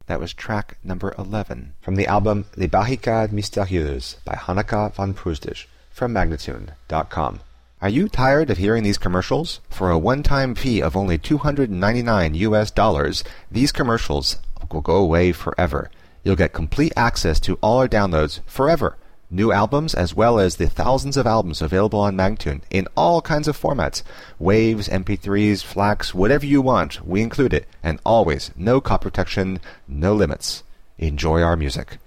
That was track number 11. From the album Les Barricades Mystérieuses by Hanneke van Proosdijk from Magnatune.com. Are you tired of hearing these commercials? For a one-time fee of only $299, these commercials will go away forever. You'll get complete access to all our downloads forever. New albums as well as the thousands of albums available on Magnatune in all kinds of formats. Waves, MP3s, FLACs, whatever you want, we include it. And always, no copy protection, no limits. Enjoy our music.